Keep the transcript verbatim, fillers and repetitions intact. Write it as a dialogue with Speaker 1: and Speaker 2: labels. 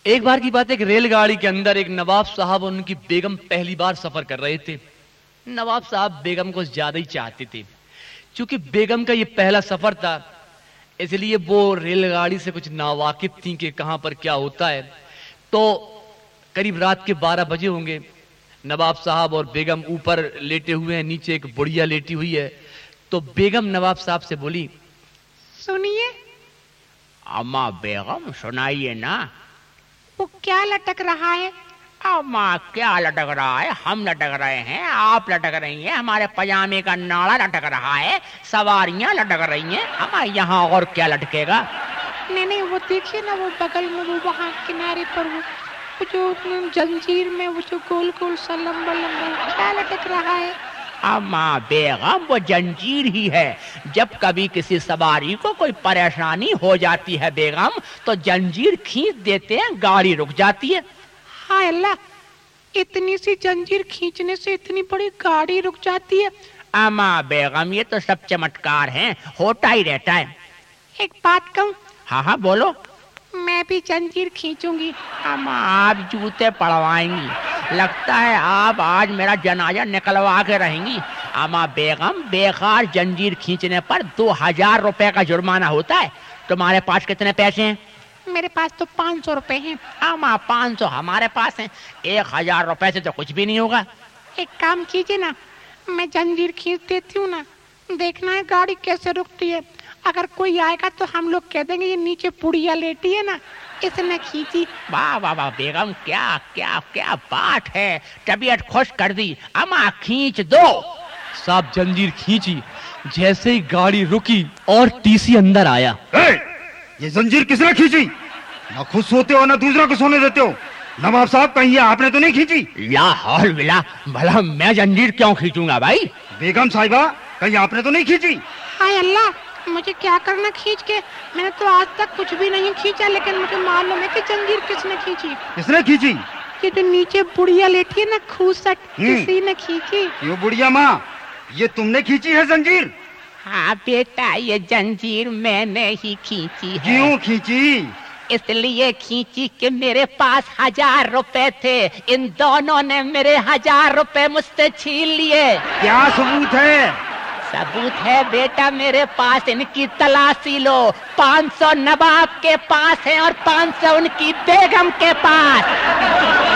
Speaker 1: ایک بار کی بات ہے کہ ریل گاڑی کے اندر ایک نواب صاحب اور ان کی بیگم پہلی بار سفر کر رہے تھے. نواب صاحب بیگم کو زیادہ ہی چاہتے تھے. چونکہ بیگم کا یہ پہلا سفر تھا اس لیے وہ ریل گاڑی سے کچھ ناواقف تھیں کہ کہاں پر کیا ہوتا ہے. تو قریب رات کے بارہ بجے ہوں گے. نواب صاحب اور بیگم اوپر لیٹے ہوئے ہیں, نیچے ایک بڑھیا لیٹی ہوئی ہے. تو بیگم نواب صاحب سے بولی,
Speaker 2: سنیے
Speaker 3: اما بیگم سنائیے نا.
Speaker 2: وہ کیا لٹک رہا ہے؟
Speaker 3: اما کیا لٹک رہا ہے؟ ہم لٹک رہے ہیں, آپ لٹک رہی ہیں, ہمارے پجامے کا ناڑا لٹک رہا ہے, سواریاں لٹک رہی ہیں. اما یہاں اور کیا لٹکے گا؟
Speaker 2: نہیں نہیں وہ دیکھیے نا, وہ بغل میں وہ وہاں کنارے پر وہ وہ جو جنجیر میں وہ جو گول گول سا لمبا لمبا کیا لٹک رہا ہے؟
Speaker 3: اما بیگم وہ جنجیر ہی ہے. جب کبھی کسی سواری کو کوئی پریشانی ہو جاتی ہے بیگم تو جنجیر کھینچ دیتے ہیں, گاڑی رک جاتی ہے.
Speaker 2: ہائے اللہ, اتنی سی جنجیر کھینچنے سے اتنی بڑی گاڑی رک جاتی ہے؟
Speaker 3: اما بیگم یہ تو سب چمتکار ہیں, ہوتا ہی رہتا ہے.
Speaker 2: ایک بات کہوں؟
Speaker 3: ہاں ہاں بولو.
Speaker 2: میں بھی جنجیر کھینچوں گی.
Speaker 3: اما آپ جوتے پڑوائیں گی, لگتا ہے آپ آج میرا جنازہ نکلوا کے رہیں گی. اما بیگم بیکار جنجیر کھینچنے پر دو ہزار روپے کا جرمانہ ہوتا ہے. تمہارے پاس کتنے پیسے ہیں؟
Speaker 2: میرے پاس تو پانچ سو روپے ہیں.
Speaker 3: اما پانچ سو ہمارے پاس ہیں, ایک ہزار روپے سے تو کچھ بھی نہیں ہوگا.
Speaker 2: ایک کام کیجیے نا, میں جنجیر کھینچ دیتی ہوں نا, دیکھنا ہے گاڑی کیسے رکتی ہے. اگر کوئی آئے گا تو ہم لوگ کہہ دیں گے یہ نیچے پڑیا لیٹی ہے نا, اس نے کھینچی.
Speaker 3: واہ واہ واہ بیگم, کیا کیا کیا بات ہے, طبیعت خوش کر دی. اما کھینچ دو.
Speaker 1: صاحب جنجیر کھینچی, جیسے ہی گاڑی رکی اور ٹی سی اندر آیا.
Speaker 4: یہ زنجیر کس نے کھینچی؟ نہ خود سوتے ہو نہ دوسرا کو سونے دیتے ہو. نواب صاحب کہیں آپ نے تو نہیں کھینچی؟
Speaker 3: لا حول ولا, بھلا میں جنجیر کیوں کھینچوں گا بھائی؟
Speaker 4: بیگم صاحبہ کہیں آپ نے تو نہیں کھینچی؟
Speaker 2: ہائے اللہ, مجھے کیا کرنا کھینچ کے, میں نے تو آج تک کچھ بھی نہیں کھینچا, لیکن مجھے معلوم ہے کہ جنجیر کس نے کھینچی.
Speaker 4: کس نے کھینچی؟
Speaker 2: یہ جو نیچے بڑھیا لیٹی ہے نا کھوسٹ, کسی نے کھینچی.
Speaker 4: یہ بڑھیا ماں, یہ تم نے کھینچی ہے زنجیر؟
Speaker 3: ہاں بیٹا, یہ جنجیر میں نے ہی کھینچی ہے.
Speaker 4: کیوں کھینچی؟
Speaker 3: اس لیے کھینچی کہ میرے پاس ہزار روپے تھے, ان دونوں نے میرے ہزار روپے مجھ سے چھین لیے.
Speaker 4: کیا ثبوت ہے؟
Speaker 3: ثبوت ہے بیٹا میرے پاس, ان کی تلاشی لو. پانچ سو نواب کے پاس ہے اور پانچ سو ان کی بیگم کے پاس.